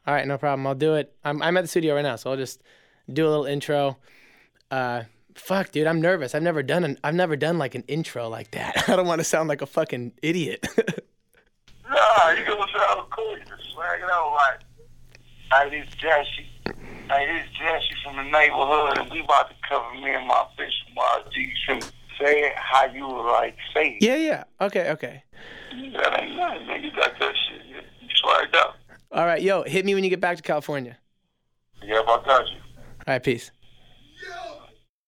All right, no problem. I'll do it. I'm at the studio right now, so I'll just do a little intro. Fuck, dude, I'm nervous. I've never done like an intro like that. I don't want to sound like a fucking idiot. Nah, you gonna sound cool. You just swag it out like, hey, this Jesse from the neighborhood, and we about to cover me and my fish from RG. You say it how you would like say it. Yeah. Okay. That ain't nothing, man. You got that shit. You swagged out. All right, yo, hit me when you get back to California. Yeah, I got you. All right, peace.